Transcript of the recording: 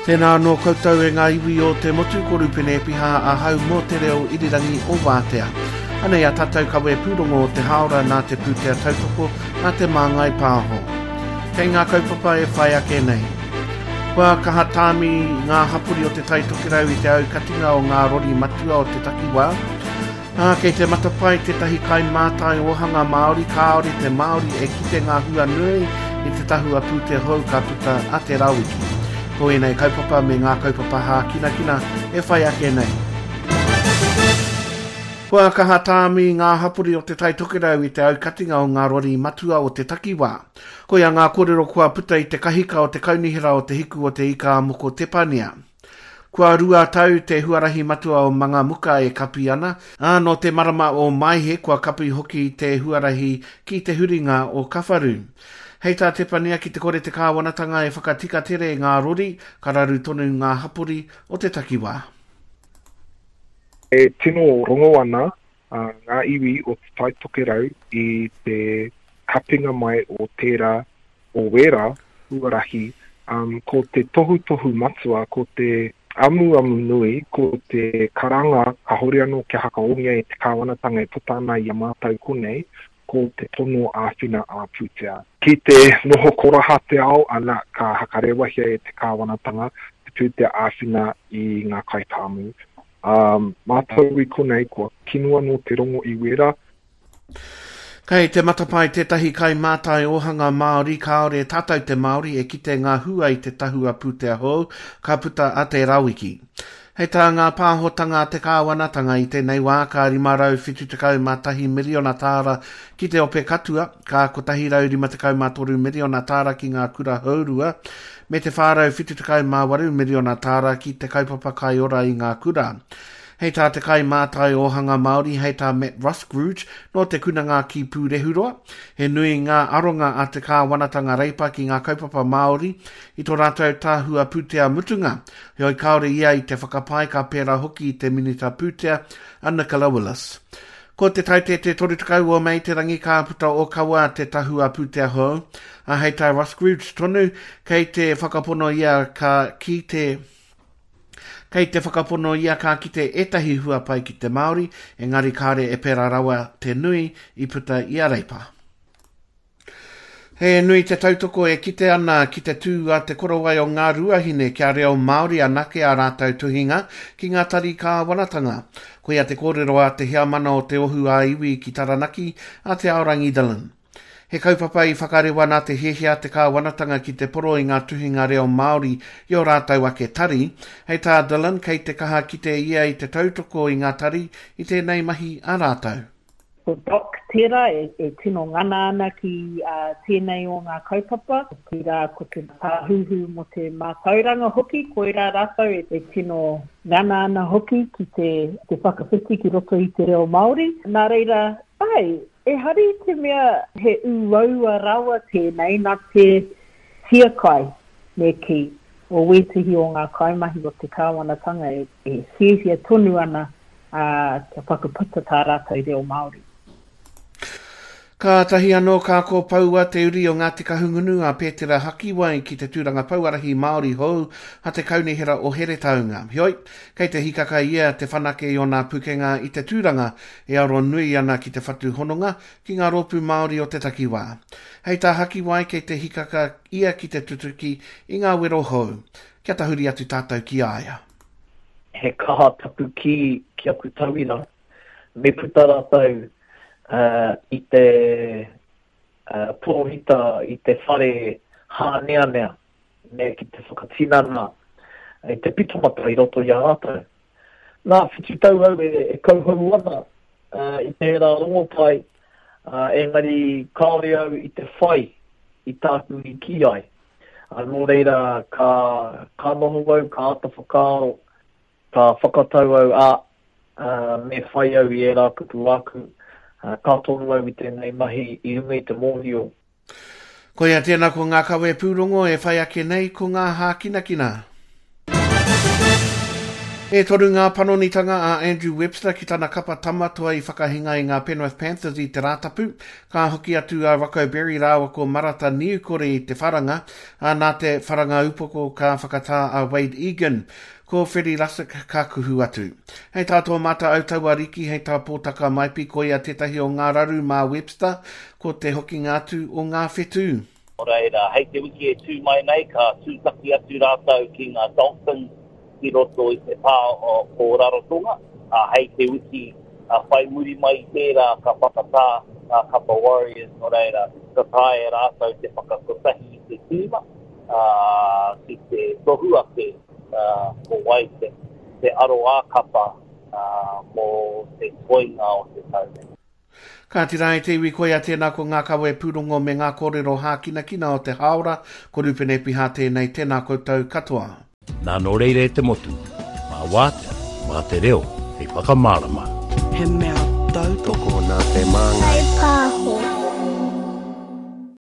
Tēnā no koutou e ngā iwi o te motu koru pene piha a hau mō te reo irirangi o Wātea. Anei a tātou kawe pūrongo o te haora nā te pūtea tautoko nā te māngai pāho. Kei ngā kaupapa e whai ake nei. Kua kaha tāmi ngā hapuri o te taitokirau i te au katinga o ngā rori matua o te takiwā. Kei te matapai te tahi kai mātai ohanga Māori kāore te Māori e kite ngā hua nui i te tahua pūtea hou ka puta a te rawiki. Ko e nei kaupapa me ngā kaupapa hā kina kina e whai ake nei. Kua kaha tāmi ngā hapuri o te taitokirau i te au katinga o ngā rori matua o te takiwā. Ko ia ngā kōrero kua puta i te kahika o te kaunihira o te hiku o te ika moko te pania. Kua rua tau te huarahi matua o manga muka e kapi ana, no te marama o maihe kua kapi hoki te huarahi ki te huringa o Kawharu. Hei tā te pania ki te kore te kāwanatanga e whakatika tere ngā rori, kararu tonu ngā hapuri o te takiwā. E tino rongo ana ngā iwi o te taitokirau i te kapinga mai o tērā o wera huarahi, ko te tohu matua, ko te amu nui, ko te karanga ka hori anō kia hakaongia e te kāwanatanga e putana i a mātou konei, ko te tono āwhina a pūtea. Ki te noho koraha te ao, ana ka hakarewahia e te kāwanatanga, te pūtea āwhina i ngā kaitāmu. Mātou i konei, kua kinua no te rongo i wera. Kei te matapai te tahi kai mātai ohanga Māori kāore tātou te Māori e kite ngā hua i te tahua pūtea hou, ka puta a te rawiki. Hei tā ngā pāhotanga te kāwanatanga i tēnei wā ka 571 miliona tāra ki te ope katua, ka kotahi rau 53 miliona tāra ki ngā kura haurua, me te whārau 78 miliona tāra ki te kaupapa kai ora i ngā kura. Hei tā te kai mātai ohanga Māori, hei tā Matt Ruscrooge, no te kunanga ki Pūrehuroa, he nui ngā aronga a te kāwanatanga reipa ki ngā kaupapa Māori, i tō rātou tāhua pūtea mutunga, hoi kaore ia i te whakapai ka pēra hoki i te minita pūtea, Anna Kalawillis. Ko te taite te torutakau o mei te rangi ka puta o kaua te tahua pūtea hou, a hei tā Ruscrooge tonu, kei te whakapono ia Kei te whakapono ia ka ki te etahi huapai ki te Māori, engari kāre e pēra rawa te nui i puta i a reipa. He nui te tautoko e kite ana ki te tū a te korowai o ngā ruahine kia reo Māori anake a rātau tuhinga ki ngā tari ka wanatanga. Ko ia te kōrero a te hea mana o te ohu a iwi ki Taranaki a te Aorangi Dillon. He kaupapa i whakarewa nā te hehea te kāwanatanga ki te poro i ngā tuhinga reo Māori i o rātau ake tari, hei tā Dillon kei te kaha ki te ia i te tautoko i ngā tari i tēnei mahi a rātau. Ko Doc tērā e tino ngana ana ki tēnei o ngā kaupapa. Tērā ko te pāhuhu mo te mātauranga hoki, koe rā rātau e tino ngana ana hoki ki te whakawhiti ki roto i te reo Māori. Nā reira, e hari te mea he uaua rawa tēnei nā te tia kai me ki o wetihi o ngā kaimahi o te kāwanatanga e whiawhia tonu ana te whakaputa tā rātou reo Māori. Ka tahi anō kā ko paua te uri o ngā te kahungunu a Pētera Hakiwai ki te tūranga pauarahi Māori hou ha te kaunihira o here taunga. Hioi, kei te hikaka ia te whanake i o ngā pukenga i te tūranga e aro nui ana ki te whatu hononga ki ngā rōpū Māori o te takiwā. Hei tā Hakiwai kei te hikaka ia ki te tutuki i ngā wero hou. Kia tahuri atu tātou ki aia. He kaha tapu ki aku tauira. Me puta rātou i te porohita, i te whare hāneanea, me ki te whakatinana, i te pitomata i roto i a rātou. Nā whitu tau au e kauhau ana i te rā rongopai, engari kāore au i te whai, i tāku i ki ai. Nō reira, ka noho au, ka ata whakaaro, ka whakatau au me whai au i e rā kutu aku, ka tonu au i tēnei mahi i runga i te mōhio. Ko ia tēnā ko ngā kawe pūrongo e whai ake nei ko ngā hākinakina. E toru ngā panonitanga a Andrew Webster ki tana kapa tamatua i whakahinga i ngā Penrith Panthers i te rātapu. Ka hoki atu a Rocco Berry rāwa ko marata niukore i te wharanga, a nā te wharanga upoko ka whakatā a Wade Egan, ko Freddie Lussick ka kuhu atu. Hei tātua mata au taua riki, hei tā pōtaka maipi ko ia tetahi o ngā raru mā Webster, ko te hoki ngātu o ngā whetū. Reira, hei te wiki e tū mai nei, ka tūtaki atu rātau ki ngā Dolphins, ki roto i te pā o Rarotonga. Hei te wiki whai muri mai tērā ka whakatā kapa Warriors no reira. Ka tae rātau te whakakotahi i te tīma. Ki te tohua te ko wai te aroa kapa mō te toinga o te taunei. Ka tira e te iwi koia tēnā ko ngā kawe pūrongo me ngā kōrero hākina kina o te haora, ko rupene piha tēnei tēnā koutou katoa. Nā no reire te motu, mā wātea, mā te reo, hei whakamārama. He mea tautoko nā te māngai. Hei pāho.